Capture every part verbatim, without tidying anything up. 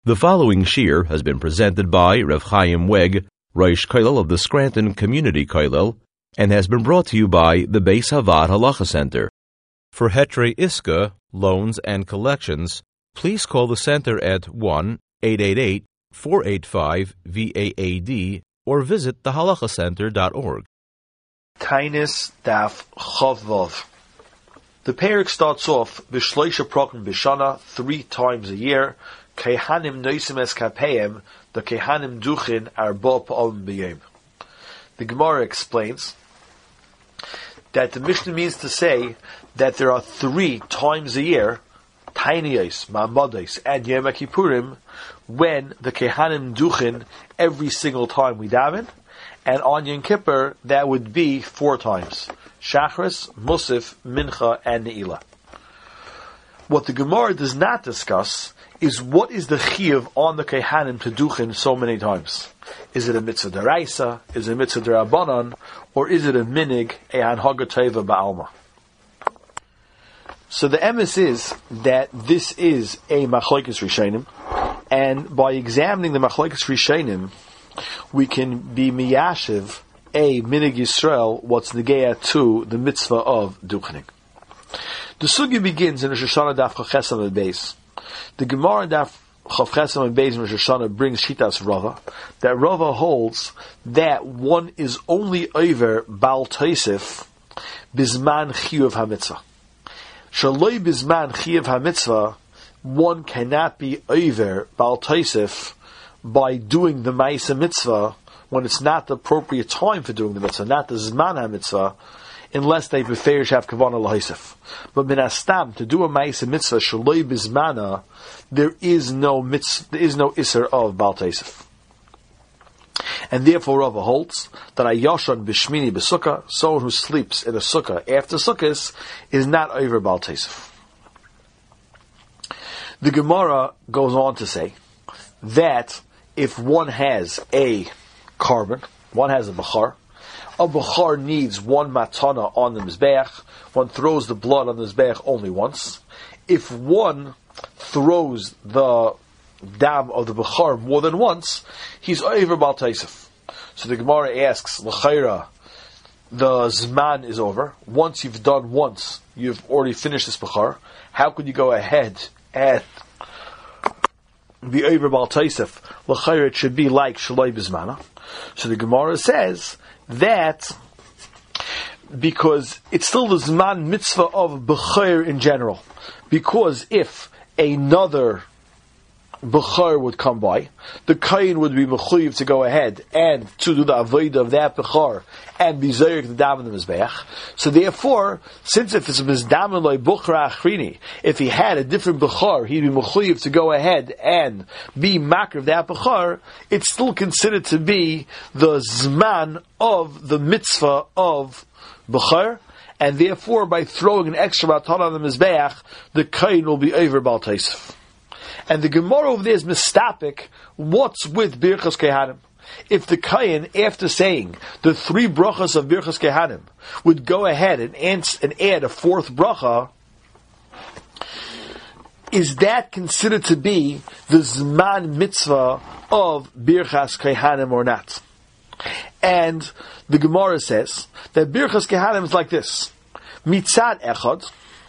The following shir has been presented by Rav Chaim Weg, Rosh Kollel of the Scranton Community Kollel, and has been brought to you by the Beis Havad Halacha Center. For Hetrei Iska, loans and collections, please call the center at one eight eight eight, four eight five, V A A D or visit the halacha center dot org. Tainis Daf Chavvav. The parak starts off B'shloisha Prokim B'shana, three times a year. Kehanim noisim es kapeim, the kehanim duchin arba pa'om b'yom. The Gemara explains that the Mishnah means to say that there are three times a year, Tainiyos, Ma'amodos, and Yom Kippurim, when the kehanim duchin every single time we daven, and on Yom Kippur that would be four times: Shachris, Musaf, Mincha, and Ne'ilah. What the Gemara does not discuss is what is the chiyuv on the kehanim to duchin so many times. Is it a mitzvah deraisa? Is it a mitzvah derabanan? Or is it a minig, a hanhaga teva ba'alma? So the emes is that this is a machlokes rishonim, and by examining the machlokes rishonim, we can be miyashiv a minig Yisrael what's negeya to the mitzvah of duchening. The sugi begins in Rosh Hashanah daf chachesam and beis. The Gemara daf chachesam and beis in Rosh Hashanah brings shitas Rava, that Rava holds that one is only over bal tosef bizman chiyuv hamitzvah. Shaloi bizman chiyuv hamitzvah, one cannot be over bal tosef by doing the ma'aseh mitzvah when it's not the appropriate time for doing the mitzvah, not the zman ha-mitzvah, unless they prefer to have kavanah l'haisef. But min hastam, to do a ma'aseh mitzvah shaloi bizmana, there is no mitzvah, there is no iser of bal tosef. And therefore Rava holds that a yashan b'shmini b'sukkah, someone who sleeps in a sukkah after sukkahs, is not over bal tosef. The Gemara goes on to say that if one has a carbon, one has a bachar, a bachar needs one matana on the mizbeach, one throws the blood on the mizbeach only once. If one throws the dam of the bachar more than once, he's over bal tosef. So the Gemara asks, l'chayra, the zman is over. Once you've done once, you've already finished this bachar. How could you go ahead and be over bal tosef? L'chayra, it should be like shaloi bizmana. So the Gemara says that because it's still the zman mitzvah of b'chayr in general. Because if another b'chayr would come by, the kain would be mechuyev to go ahead and to do the avodah of that b'chayr and be zayik the dam in the mizbeach. So therefore, since if it's a mizdam loy buchra achrini, if he had a different b'chayr, he'd be mechuyev to go ahead and be makr of that b'chayr. It's still considered to be the zman of the mitzvah of b'chayr, and therefore by throwing an extra matan on the mizbeach, the kain will be over bal tosef. And the Gemara over there is mistapik, what's with Birchas Kehanim? If the Kayin, after saying the three brachas of Birchas Kehanim, would go ahead and, ans- and add a fourth bracha, is that considered to be the Zman mitzvah of Birchas Kehanim or not? And the Gemara says that Birchas Kehanim is like this. Mitzad echad,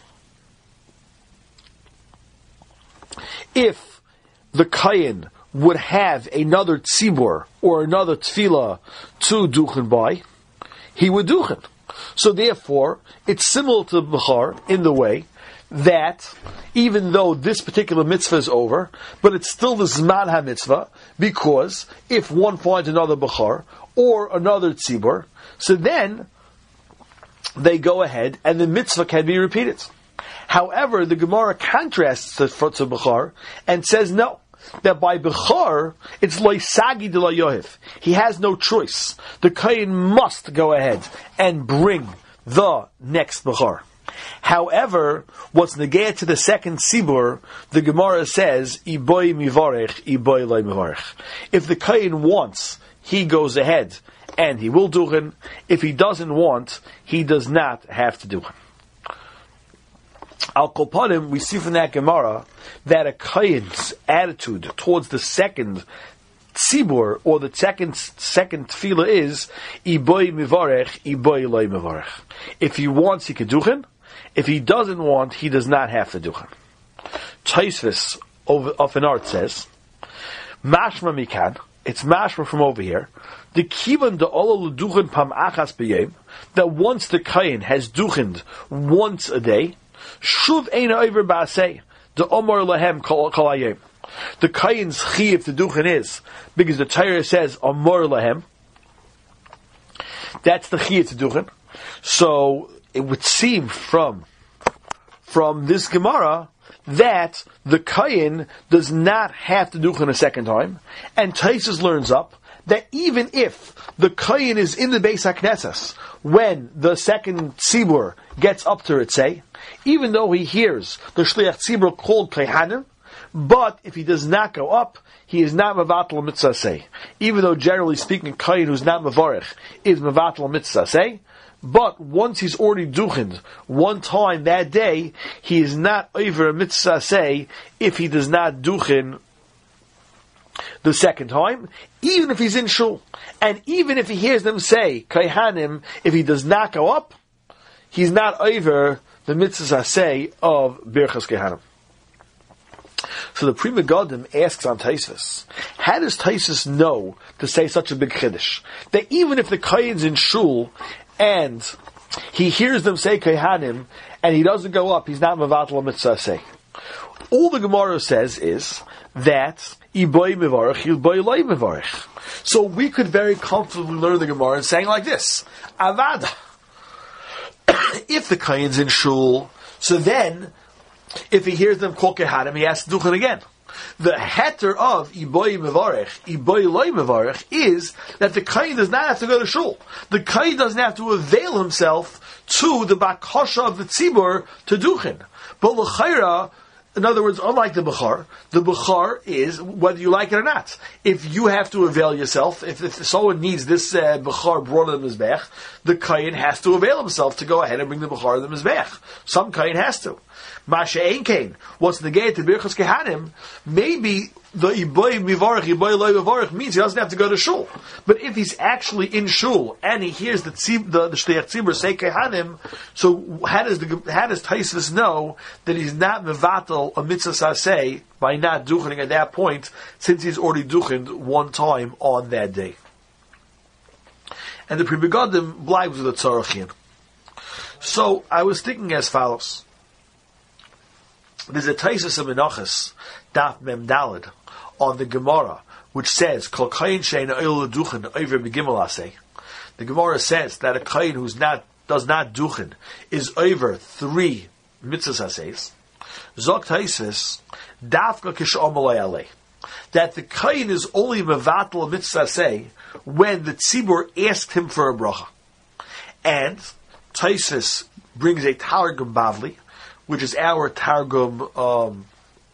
if the Kayin would have another tzibur or another tefillah to duchen by, he would duchen. So therefore, it's similar to Bechar in the way that even though this particular mitzvah is over, but it's still the Zman HaMitzvah, because if one finds another Bechar or another tzibur, so then they go ahead and the mitzvah can be repeated. However, the Gemara contrasts to, to Bechar and says no, that by Bechar it's loisagi de loyohiv. He has no choice. The Kayin must go ahead and bring the next Bechar. However, what's negayah to the second Sibur, the Gemara says iboy mivarech, iboy loy mivarech. If the Kayin wants, he goes ahead and he will duchen. If he doesn't want, he does not have to duchen. Al Kolpanim, we see from that Gemara that a Kayan's attitude towards the second tzibur, or the second second tefillah, is Iboy mivarech, Iboy loy mivarech. If he wants, he can duchen. If he doesn't want, he does not have to duchen. Taisvis of an art says, Mashma mikan, it's mashma from over here, the kivan de ola l'duchen pam achas b'yem, that once the kayin has duchened once a day, shuv eina over ba'aseh, the omar lahem kol ayem. The kayin's chiyuv to duchen is, because the Torah says omar lahem, that's the chiyuv to duchen. So it would seem from from this Gemara that the kayin does not have to duchen a second time, and Taisus learns up that even if the kayin is in the Beis HaKnesses when the second tzibur gets up to it, say, even though he hears the shliach tzibur called kayhanim, but if he does not go up, he is not mevatel mitzvah say. Even though generally speaking, kayin who's not mevarech is mevatel mitzvah say, but once he's already duchened one time that day, he is not over a mitzvah say if he does not duchen the second time, even if he's in shul. And even if he hears them say, kayhanim, if he does not go up, he's not over the mitzvah say of birchas kayhanim. So the Pri Megadim asks on Taisus, how does Taisus know to say such a big chiddush? That even if the kayin's in shul, and he hears them say kayhanim, and he doesn't go up, he's not mevatel mitzvah say. All the Gemara says is that iboy mivarech, iboy loy mivarech. So we could very comfortably learn the Gemara and saying like this: Avada. If the kayin's in shul, so then if he hears them call kayhanim, he has to duchen again. The heter of Iboy Mevarech, Iboy Loy Mevarech, is that the kayin does not have to go to shul. The kayin doesn't have to avail himself to the bakasha of the tzibur to duchen. But l'chayra, in other words, unlike the Bechar, the Bechar is whether you like it or not. If you have to avail yourself, if, if someone needs this uh, Bechar brought to the Mizbech, the kayin has to avail himself to go ahead and bring the Bechar to the Mizbech. Some kayin has to. Masha Ein Kain, what's the gate to Birchas Kehanim? Maybe the Iboy Mivarech, Iboy Loy Mivarech means he doesn't have to go to shul. But if he's actually in shul and he hears the tzib, the, the Shteyach Tzibur say Kehanim, so how does the how does Taisus know that he's not mevatel a mitzvah saseh by not duchening at that point, since he's already duchened one time on that day? And the Pri Megadim blives with the tzarachin. So I was thinking as follows. There's a Taisus of Menachos, Daf Mem Daled, on the Gemara, which says, Kol kayin she'eino oil duchen over b'gimel aseh. The Gemara says that a kayin who's not does not duchen is over three mitzvahs asehs. Zok Taisus, Dafka kish'omalei alei, that the kayin is only mevatel a mitzvah aseh when the tzibur asked him for a bracha. And Taisus brings a Targum Bavli, which is our Targum um,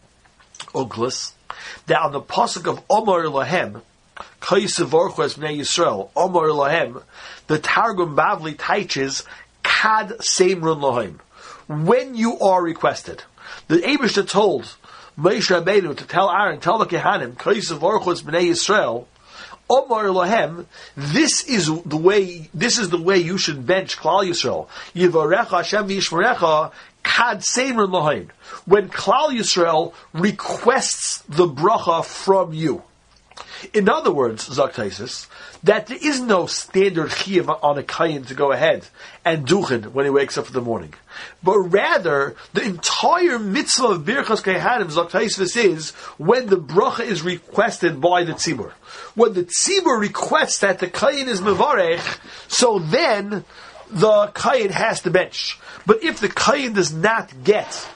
Uglis, that on the pasuk of Omar Lahem, Kaisavorches Bnei Yisrael, Omar Lahem, the Targum Bavli teaches Kad Seimrun Lahem. When you are requested, the Eibishter told Moshe Rabbeinu to tell Aaron, tell the Kehanim, Kaisavorches Bnei Yisrael, Omar Lahem, this is the way. This is the way you should bench Klal Yisrael. Yivarecha Hashem v'yishmerecha kad seimer lahain. When Klal Yisrael requests the bracha from you. In other words, Zok Taisus, that there is no standard chiyuv on a kayin to go ahead and duchen when he wakes up in the morning, but rather the entire mitzvah of birchas kayhanim, Zok Taisus, is when the bracha is requested by the tzibur. When the tzibur requests that the kayin is mevarech, so then the kayin has to bench. But if the kayin does not get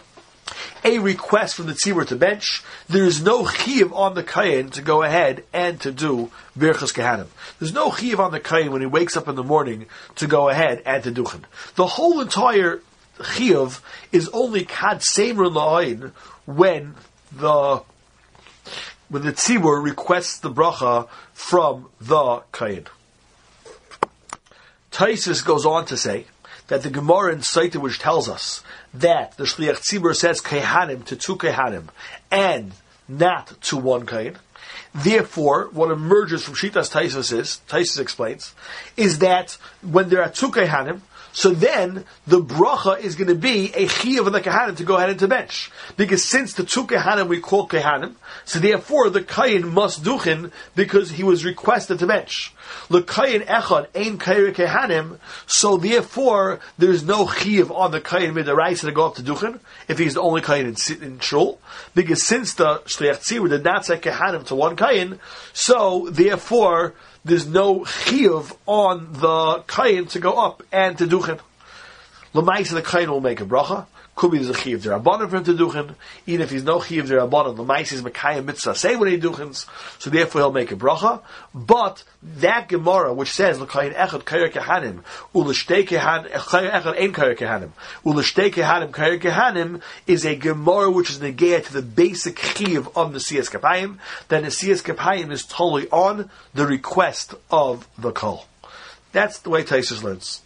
a request from the tzibur to bench, there is no chiyuv on the kayin to go ahead and to do birchas kehanim. There's no chiyuv on the kayin when he wakes up in the morning to go ahead and to duchen. The whole entire chiyuv is only kad seimer la'ayin when the when the tzibur requests the bracha from the kayin. Taisus goes on to say that the Gemara in Saita, which tells us that the Shliach Tzibur says Kehanim to two Kehanim and not to one Kehan. Therefore, what emerges from Shitas Taisus is, Taisus explains, is that when there are two Kehanim, so then the bracha is going to be a chiyuv of the Kehanim to go ahead and to bench. Because since the two Kehanim we call Kehanim, so therefore the Kayin must duchen because he was requested to bench. The Kayin echad ein kair Kehanim, so therefore there's no chiyuv on the Kayin midaraisa to go up to duchen if he's the only Kayin in, in shul. Because since the Shliach Tzibur did not say Kehanim to one Kayin, so therefore there's no chiyuv on the kayin to go up and to duchen. L'maisa, the kayin will make a bracha. Could be there's a chiyuv d'Rabbanan for him to duchen. Even if he's no chiyuv d'Rabbanan, l'maisa is mekayim mitzvah say when he duchens, so therefore he'll make a bracha. But that Gemara which says l'kayin echad kayer kehanim u'l'shtei kehanim kayer echad ein kayer kehanim u'l'shtei kehanim kayer kehanim is a Gemara which is negayah to the basic chiyuv of the Nesiyas Kapayim. That Nesiyas Kapayim is totally on the request of the kol. That's the way Taisus learns.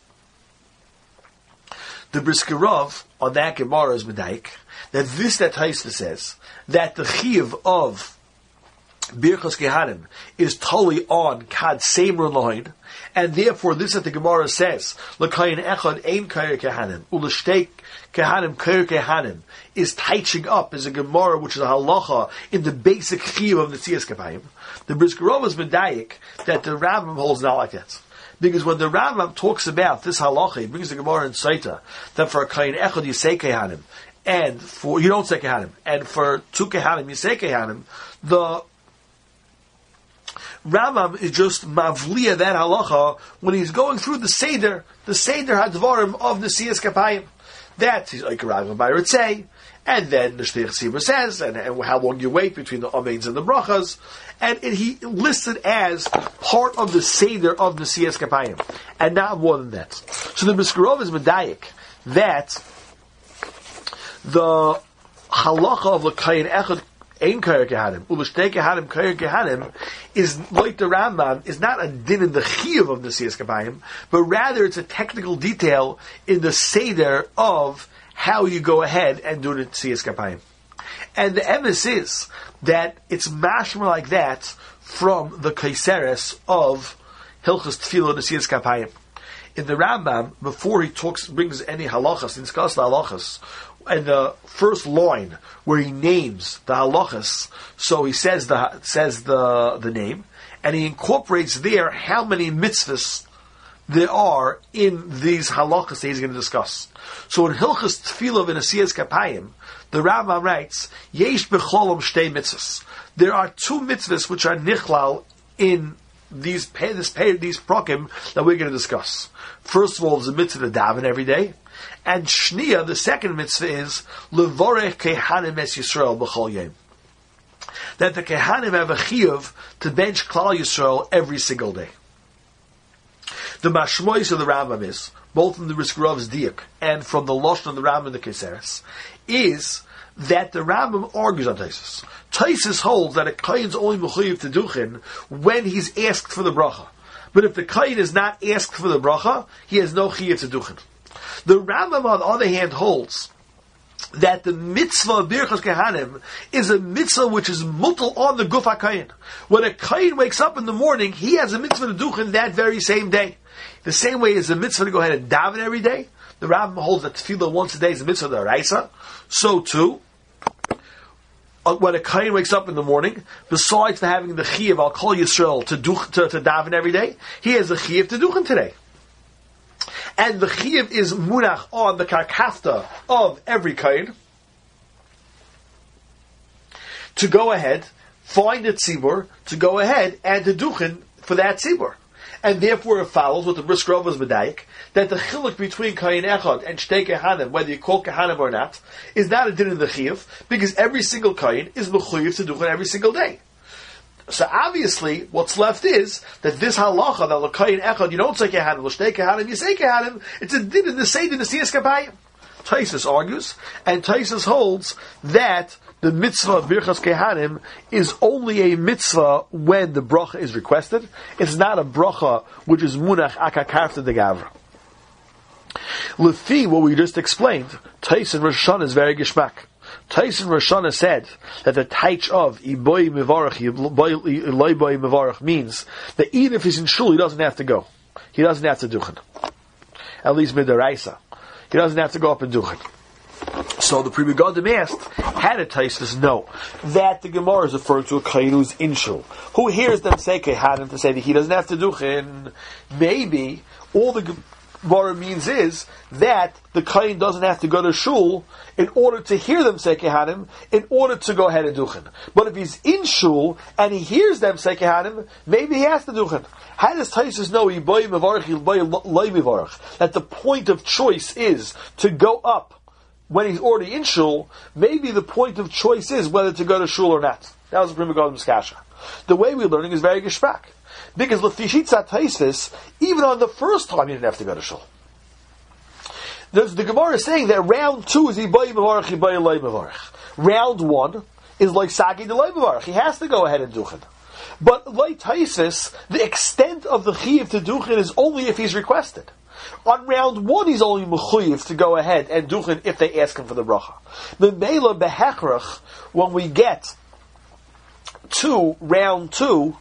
The Brisker Rav on that Gemara is medayik that this that Taisus says that the chiyuv of Birchas Kehanim is totally on Kad Seimer Loin, and therefore this that the Gemara says L'kayin echad ein kayer Kehanim u'l'shtei Kehanim kayer Kehanim is taiching up as a Gemara which is a halacha in the basic chiyuv of the Nesiyas Kapayim. The Brisker Rav is medayik that the Rambam holds not like that. Because when the Rambam talks about this halacha, he brings the Gemara in Saita that for a kain echad you say kehanim, and for you don't say kehanim, and for two kehanim you say kehanim. The Rambam is just mavliya that halacha when he's going through the seder, the seder hadvarim of the Nesiyas Kapayim. That he's like a Rambam by Ritzei. And then the Shliach Tzibur says, and, and how long you wait between the Ameins and the Brachas, and it, he listed as part of the Seder of the Nesiyas Kapayim, and not more than that. So the Brisker Rav is medayik that the halacha of l'kayin echad ein kayer kehanim u'l'shtei kehanim kayer kehanim is like the Rambam is not a din in the chiyuv of the Nesiyas Kapayim, but rather it's a technical detail in the Seder of how you go ahead and do the Nesiyas Kapayim. And the emes is that it's mashma like that from the Kaiseres of Hilchos Tefillah Nesiyas Kapayim. In the Rambam, before he talks, brings any halachas, discusses the halachas, and the first line where he names the halachas, so he says the says the the name, and he incorporates there how many mitzvahs there are in these halachas that he's going to discuss. So in Hilchos Tefillah in Nesiyas Kapayim, the Rambam writes, Yesh b'cholam shtei mitzvahs. There are two mitzvahs which are nichlal in these this these prokim that we're going to discuss. First of all, there's a mitzvah to daven every day, and shniya, the second mitzvah is levorech kehanim es Yisrael b'chol yom. That the kehanim have a chiyuv to bench Klal Yisrael every single day. The mashmois of the Rambam is, both from the Brisker Rav's diuk and from the Lashon of the Rambam and the Keseres, is that the Rambam argues on Taisus. Taisus holds that a kain's only mechuyev to duchen when he's asked for the bracha. But if the kain is not asked for the bracha, he has no chiyuv to duchen. The Rambam, on the other hand, holds that the mitzvah of Birchas Kehanim is a mitzvah which is mutal on the guf HaKayin. When a kain wakes up in the morning, he has a mitzvah to duchen that very same day. The same way as a mitzvah to go ahead and daven every day, the Rambam holds that tefillah once a day is a mitzvah d'oraisa. So too, when a kain wakes up in the morning, besides for having the chiyuv I'll call Yisrael to, duch, to to daven every day, he has a chiyuv to duchen today. And the chiyuv is munach on the karkafta of every kain to go ahead, find a tzibur, to go ahead and to duchen for that tzibur. And therefore it follows what the Brisker Rav was medayik, that the chiluk between kain echad and shtei kehanim, whether you call kehanim or not, is not a din in the chiyuv, because every single kain is mechuyev to duchen every single day. So obviously, what's left is that this halacha that l'kayin echad you don't say kehanim, l'shtei kehanim you say kehanim. It's a din in the same in the Nesiyas Kapayim. Taisus argues, and Taisus holds that the mitzvah of Birchas Kehanim is only a mitzvah when the bracha is requested. It's not a bracha which is munach akakarta de gavra. Lefi, what we just explained, Tais and Rosh Hashanah is very gishmak. Tais and Rosh Hashanah said that the taich of Iboy Mivarach, Iloy Boy Mivarach means that even if he's in shul, he doesn't have to go. He doesn't have to duchen. At least midaraisa. He doesn't have to go up and duchen. So the Pri Megadim asked, how did Taisus know that the Gemara is referring to a kohen who's in shul? Who hears them say kehanim to say that he doesn't have to duchen? Maybe all the Gemara means is that the kohen doesn't have to go to shul in order to hear them say kehanim, in order to go ahead and duchen. But if he's in shul and he hears them say kehanim, maybe he has to duchen. How does Taisus know that the point of choice is to go up when he's already in shul? Maybe the point of choice is whether to go to shul or not. That was the Pri Megadim's kasha. The way we're learning is very geshpak. Because Lefishitza Taisus, even on the first time, he didn't have to go to shul. The, the Gemara is saying that round two is Ibai Mevarach, Ibai Loi Mevarach. Round one is like Sagi de Loi Mevarach. He has to go ahead and duchen. But like Taisus, the extent of the chiyuv to duchen is only if he's requested. On round one, he's only mechuyev to go ahead and duchen if they ask him for the bracha. The Mela Behechrach, when we get to round two,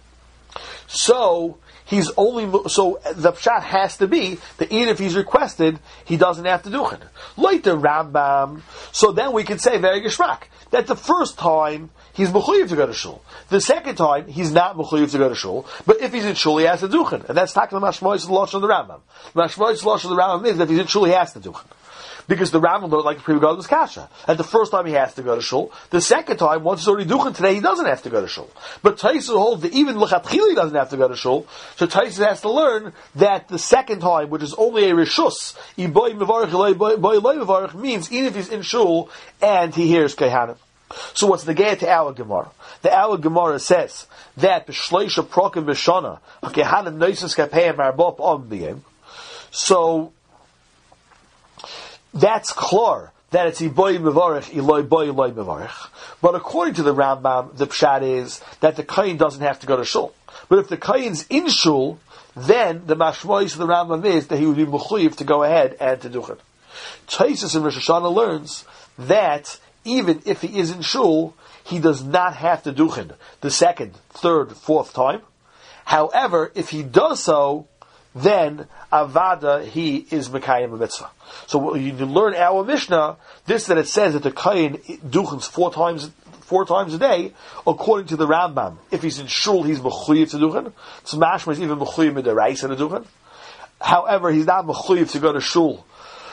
so he's only so the pshat has to be that even if he's requested, he doesn't have to duchen. Like the Rambam, so then we can say very geshmak that the first time he's mechuyev to go to shul. The second time he's not mechuyev to go to shul, but if he's in shul, he has to duchen, and that's talking the mashmois lashon of the Rambam. The mashmois lashon of the Rambam is that if he's in shul, he has to duchen. Because the Rambam don't like the Pri Megadim's kasha. And the first time he has to go to shul. The second time, once he's already duchen today, he doesn't have to go to shul. But Taisus holds that even l'chatchila he doesn't have to go to shul. So Taisus has to learn that the second time, which is only a rishus, iboy mevarich, iboy loy mevarich, means even if he's in shul and he hears kehanim. So what's the gate to our Gemara? The our Gemara says that b'shleisha prokim b'shana kehanim noisus kapayim arbop on b'yim. So that's clear that it's iboy mevarich, iloy boy loy mevarich. But according to the Rambam, the pshat is that the kohen doesn't have to go to shul. But if the kohen's in shul, then the mashmois of the Rambam is that he would be mechuyev to go ahead and to duchen. Taisus in Rosh Hashanah learns that even if he is in shul, he does not have to duchen the second, third, fourth time. However, if he does so, then avada he is mekayim a mitzvah. So you learn our Mishnah this that it says that the kohen duchens four times four times a day, according to the Rambam. If he's in shul, he's mechuyev to duchen. So mashma is even mechuyev midaraisa to duchen. However, he's not mechuyev to go to shul.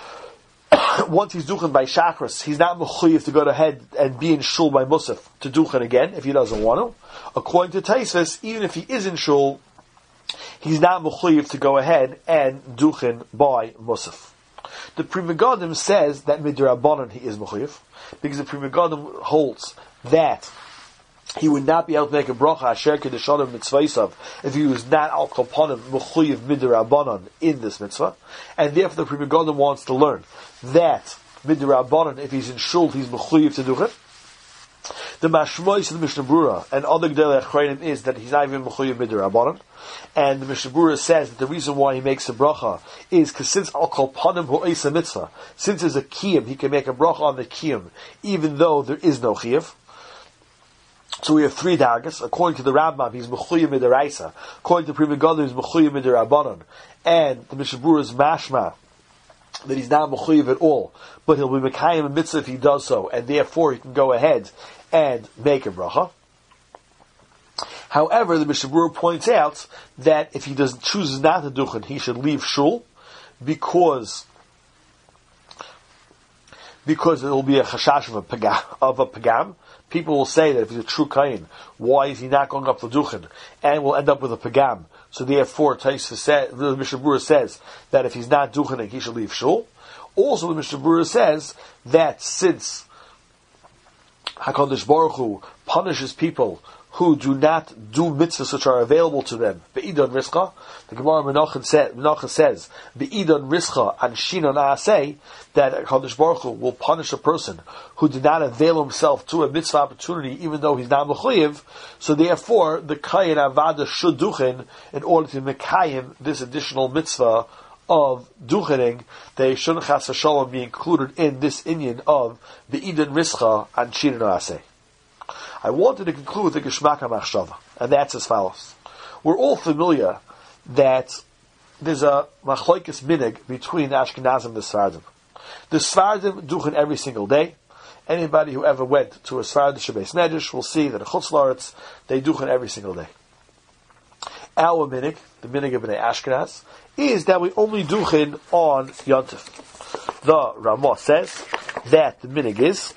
Once he's duchen by shachris, he's not mechuyev to go ahead and be in shul by musaf to duchen again if he doesn't want to. According to Taisus, even if he is in shul, he's not mechuyev to go ahead and duchen by musaf. The Pri Megadim says that midrabanan he is mechuyev, because the Pri Megadim holds that he would not be able to make a bracha asher kedushanim mitzvaysav if he was not al kolpanim mechuyev midrabanan in this mitzvah, and therefore the Pri Megadim wants to learn that midrabanan if he's in shul he's mechuyev to duchen. The mashmois of the Mishnah Brura and other Gedolei Achrayim is that he's not even mechuyev midrabanan, and the Mishnah Brura says that the reason why he makes a bracha is because since al kolpanim ho'es a mitzvah, since there's a kiyum, he can make a bracha on the kiyum even though there is no chiyuv. So we have three dargas. According to the Rambam, he's mechuyev midaraisa. According to Pri Megadim, he's mechuyev midarabanan, and the Mishnah Brura is mashma that he's not mechuyev at all, but he'll be mekayim a mitzvah if he does so, and therefore he can go ahead and make a bracha. However, the Mishnah Brura points out that if he does chooses not to duchen, he should leave shul because because it will be a chashash of a pagam, of a pagam. People will say that if he's a true kohen, why is he not going up to duchen, and will end up with a pagam? So therefore, Taisa says, the Mishnah Brura says that if he's not duchening, he should leave shul. Also, the Mishnah Brura says that since HaKadosh Baruch Hu punishes people who do not do mitzvahs which are available to them, be'idon rischa, the Gemara Menachem says, Menachem says, be'idon rischa and shinon aseh, that HaKadosh Baruch Hu will punish a person who did not avail himself to a mitzvah opportunity, even though he's not mechuyev. So therefore, the kayin avada should duchen in order to mekayim this additional mitzvah of duchening, they shouldn't chas v'shalom be included in this inyan of the Eden Rischa and Shirin Aseh. I wanted to conclude with the Geshmak HaMachshava, and that's as follows. We're all familiar that there's a machlokes minig between the Ashkenazim and the Sfardim. The Sfardim duchen every single day. Anybody who ever went to a Sfardish Beis Medrash will see that in Chutz La'aretz they duchen every single day. Our minig, the minig of Bnei Ashkenaz, is that we only duchen on Yontif. The Ramah says that the minig is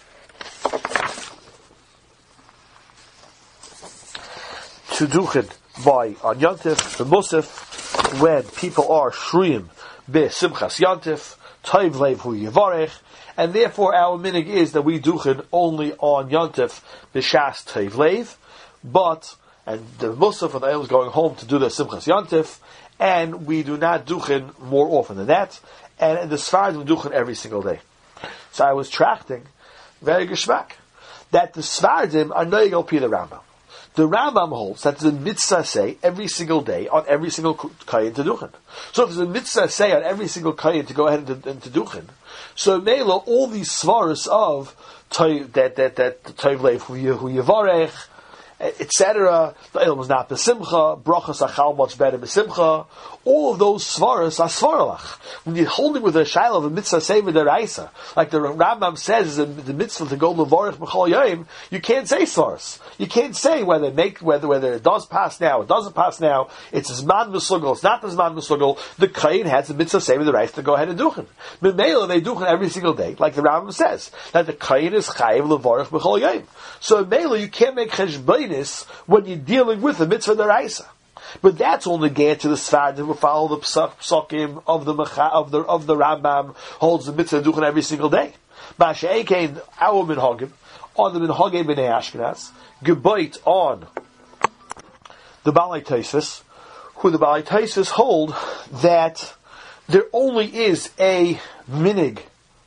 to duchen by on Yontif, the Musaf, when people are shruyim be Simchas Yontif, Toiv Lev Hu Yevarech, and therefore our minig is that we duchen only on Yontif b'shas Toiv Lev, but and the Musaf and the Eilim is going home to do the Simchas Yontif, and we do not duchen more often than that, and the Sfardim duchen every single day. So I was tracting very geschmack that the Sfardim are noyeg al pi the Rambam. The Rambam holds that there's a mitzvah say every single day on every single kayin to duchen. So if there's a mitzvah say on every single kayin to go ahead and to, and to duchen, so Mela all these svaras of that that that toiv leif hu yevarech, et cetera. The ilm is not besimcha. Brachas achal much better besimcha. All of those svaras are svaralach. When you're holding with a shaila of a mitzvah sever deraisa, like the Rambam says, is the mitzvah to go levarich b'chol yom, you can't say svaras. You can't say whether it make whether whether it does pass now, it doesn't pass now. It's zman v'sugol. It's not the zman v'sugol. The kain has the mitzvah sever deraisa to go ahead and duchen. Memela they duchen every single day, like the Rambam says that the kain is chayiv levarich b'chol yom. So Memela you can't make cheshbon when you're dealing with the mitzvah deraisa, but that's only get to the Sfardim who follow the psukim of the of the of the Rambam holds the mitzvah duchen every single day. Ma'ashe'ekein our minhagim on the minhagim b'nei Ashkenaz gebait on the Balei Tosfos, who the Balei Tosfos hold that there only is a minig.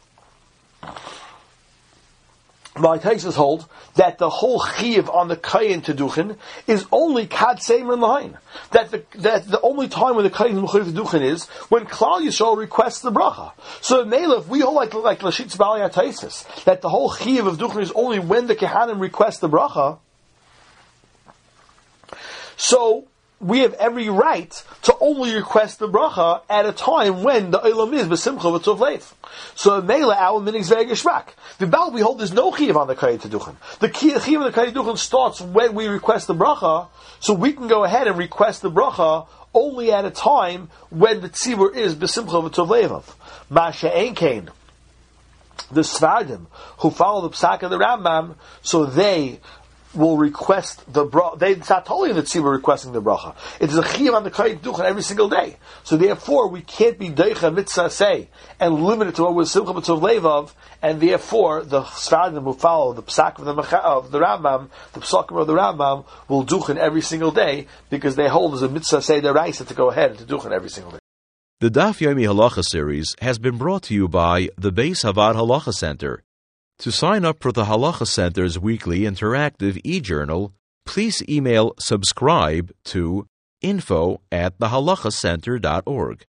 My Tosfos hold that the whole chiyuv on the kayin to duchen is only kad seimer line. That the that the only time when the kayin is to duchen is when Klal Yisrael requests the bracha. So Mela, if we hold like like Lashitz Balei Tosfos that the whole chiyuv of duchen is only when the kehanim request the bracha, so we have every right to only request the bracha at a time when the olam is b'simcha v'tov leif. So Mela, our minig is very geshmak. The Baal we hold there's no chiyuv on the kayin to duchen. The chiyuv on the kayin to duchen starts when we request the bracha, so we can go ahead and request the bracha only at a time when the tzibur is b'simcha v'tov leivav. Masha ein kain. The Sfardim who follow the psak of the Rambam, so they will request the bracha. They, it's not totally the tzibur requesting the bracha. It is a chiyuv on the kayin duchen every single day. So therefore, we can't be deicha mitzvah say and limit it to what was simcha b'tov levav. And therefore, the Sfardim who follow the psak of the of the Rambam, the psakim of the Rambam, will duchen every single day because they hold as a mitzvah say deraisa to go ahead and to duchen every single day. The Daf Yomi Halacha series has been brought to you by the Beis Havad Halacha Center. To sign up for the Halacha Center's weekly interactive e-journal, please email subscribe to info at the halacha center dot org.